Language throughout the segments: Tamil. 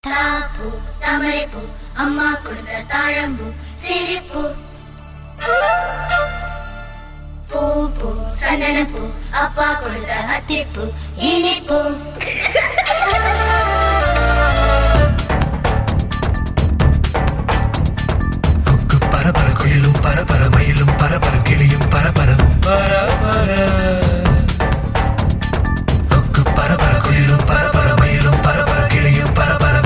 தாப்பு தாமரைப்பூ அம்மா கொடுத்த தாழம்பூ சிரிப்பூ பூ பூ சந்தனப்பூ அப்பா கொடுத்த அத்திப்பூ இனிப்பூ பரபர குயிலும் பரபர மயிலும் பரபர கிளியும் பரபரம் பரபர குயிலும் பரபர மயிலும் பரபர கிளியும் பரபரம்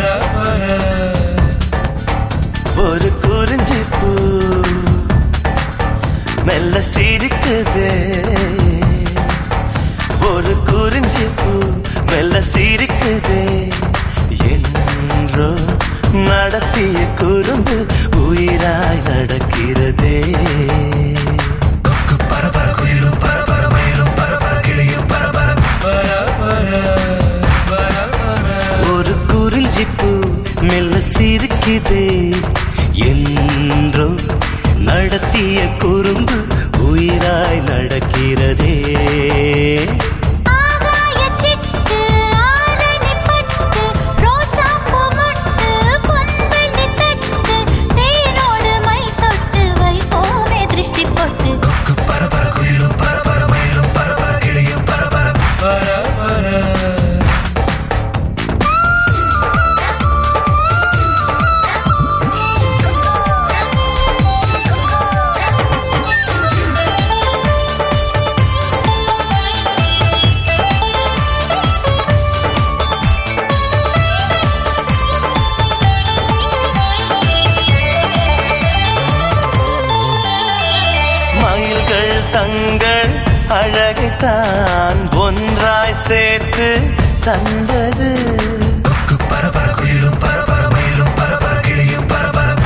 ஒரு குறிஞ்சி பூ மெல்ல சிரிக்குதே ஒரு குறிஞ்சி பூ மெல்ல சிரிக்குதே என்றோ நடத்திய குறும்பு உயிராய் நடக்கிறதே பரபர குயிலும் பரபர மயிலும் பரபர கிளியும் பரபரம் ஒரு குறிஞ்சி பூ மெல்ல சிரிக்குதே என்றோ நடத்திய குறும்பு உயிராய் நடக்கிறதே தங்கள் அழகைத்தான் ஒன்றாய் சேர்த்து தந்தது பரபர குயிலும் பரபர மயிலும் பரபர கிளியும் பரபரம்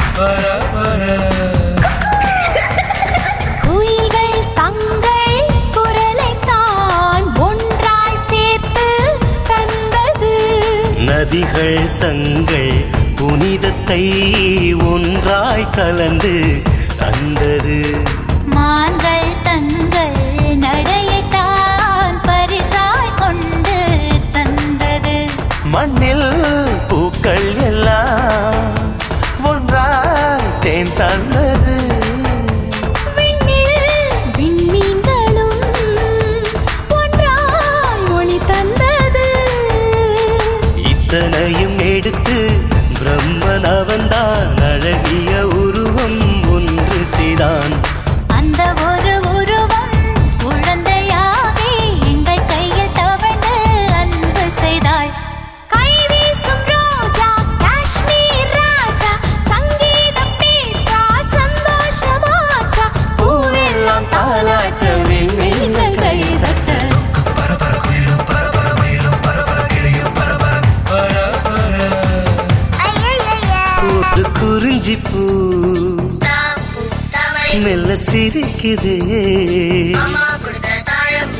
குயில்கள் தங்கள் குரலைத்தான் ஒன்றாய் சேர்த்து தந்தது நதிகள் தங்கள் புனிதத்தை ஒன்றாய் கலந்து தந்தது மான்கள் தங்கள் நடையைத்தான் பரிசாய் கொண்டு தந்தது மண்ணில் பூக்கள் எல்லாம் ஒன்றாய் தேன் தந்தது விண்மீன்களும் ஒன்றாய் ஒளி தந்தது இத்தனையும் எடுத்து பிரம்மன் அவன்தான் அழகிய உருவம் ஒன்று செய்தான் அந்த ஒரு உருவம் குழந்தையாகி எங்கள் கையில் தவழ்ந்து அன்பு செய்தாள் கை வீசும் ரோஜா காஷ்மீர் ராஜா சங்கீத பேச்சா சந்தோஷமாச்சா பூவெல்லாம் தாலாட்ட விண்மீன்கள் கைதட்ட பரபர குயிலும் பரபர மயிலும் பரபர கிளியும் பரபரம் ஒரு குறிஞ்சி பூ மெல்ல சிரிக்குதே அம்மா கொடுத்த தாழம்பூ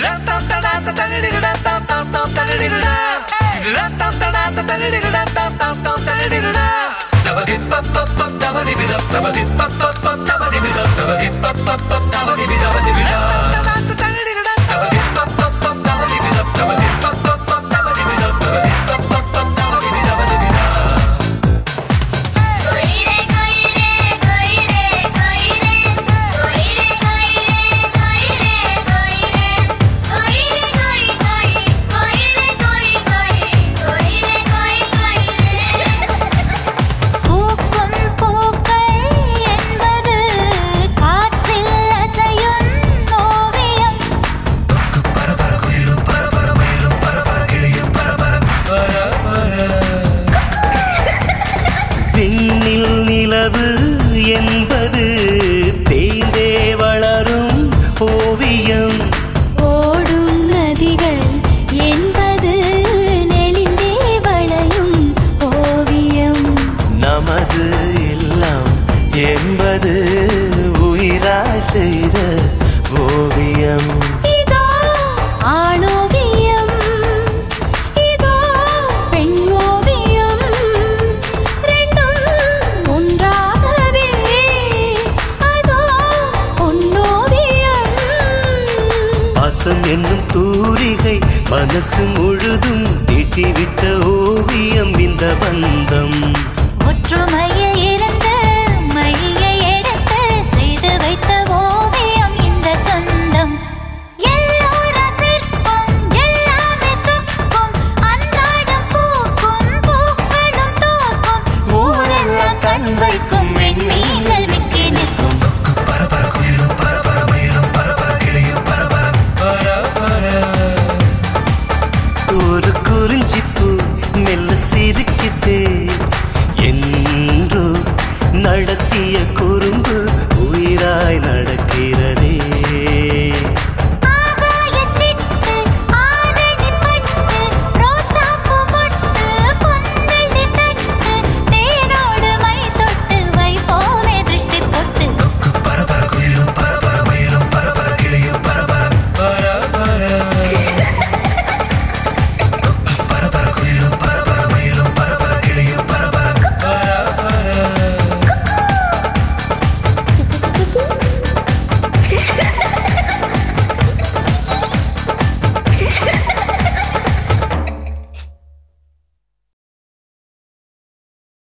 விண்ணில் நிலவு என்பது தேய்ந்தே வளரும் ஓவியம் ஓடும் நதிகள் என்பது நெளிந்தே வளையும் ஓவியம் நமது எல்லாம் என்பது உயிராய் செய்த ஓவியம் இதோ ஆணோவியம் இதோ பெண் ஓவியம் ரெண்டும் ஒன்றாகவே அதோ பொன்னோவியம் பாசம் என்னும் தூரிகை மனசு முழுதும் தீட்டிவிட்ட